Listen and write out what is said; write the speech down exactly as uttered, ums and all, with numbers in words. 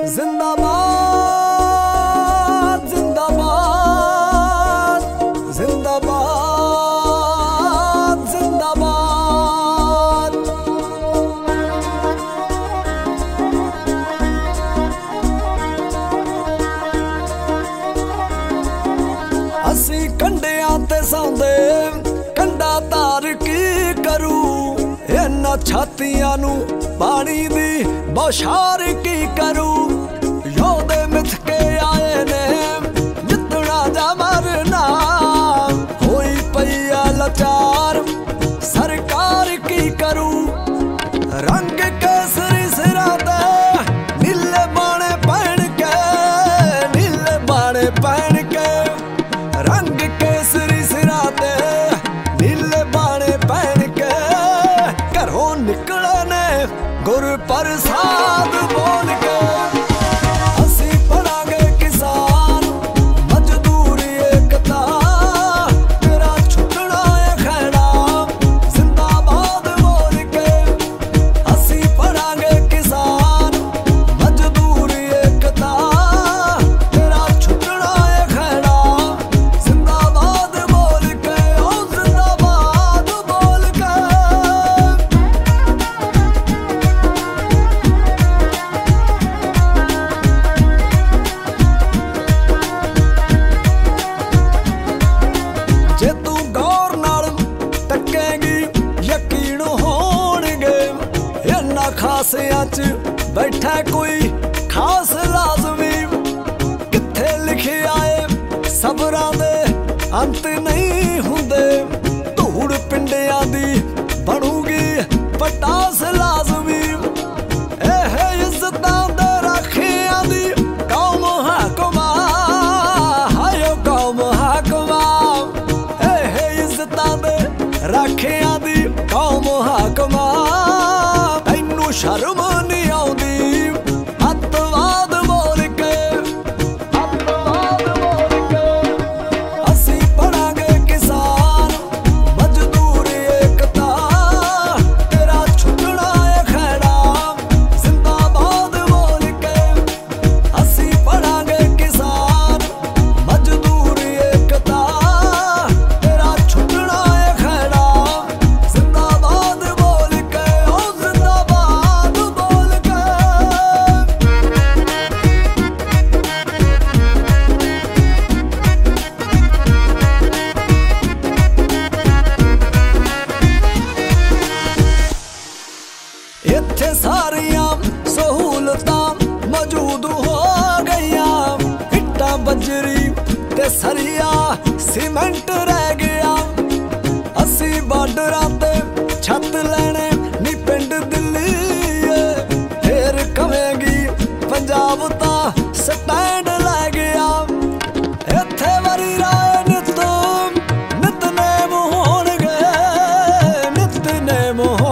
जिंदाबाद जिंदाबाद जिंदाबाद जिंदाबाद। असी कंडियां ते सौंदे कंडा तार की करू, इन्हां छातियां नू पानी दी बौछार की करू। योधे मिथ के आए ने जितना जा मरना, होई पैया लाचार सरकार की करू। रंग केसरी सिरा दे नीले बाणे पहन के, नीले बाणे पहन के। रंग केसरी सिरा दे नीले बाणे पहन के, घरों निकले ने गुर प्रसाद बोल के। असी पढ़ांगे किसान मजदूरी एकता, तेरा छुटना है खैड़ा जिंदाबाद बोल के। असी पढ़ांगे किसान मजदूरी एकता, तेरा छुटना है खैड़ा जिंदाबाद बोल के, ओ जिंदाबाद बोल के। जे तू गौर नाल तकेगी यकीन होणगे, इन्हां खासियां च बैठा कोई खास लाजमी। किथे लिखिया है सबरां दे अंत नहीं हुंदे, धूड़ पिंडियां दी बनूगी पटास लाजमी। एह इज्जतां दे राखियां दी कौम हाकमा, हायो कौम हाकमा। एह इज्जतां दे राखियां दी कौम हाकमा, तैनू शर्म नहीं आउंदी अतवाद बोल के, अतवाद बोल के। असी पढ़ांगे किसान मजदूरी एकता, तेरा छुटना है खैड़ा जिंदाबाद बोल के। असी पढ़ांगे किसान मजदूरी एकता, तेरा छुटना है खैड़ा जिंदाबाद बोल के, ओ जिंदाबाद बोल के। इत्थे सारियां सहूलतां मौजूद हो गईयां, इट्टां बजरी ते सरिया सीमेंट रह गया। असी बार्डरां ते छत लैणे नी पिंड दिल्ली, फेर कवेगी पंजाब ता स्टैंड लै गया। इत्थे वरी राय नित नितनेम होणगे, नितनेम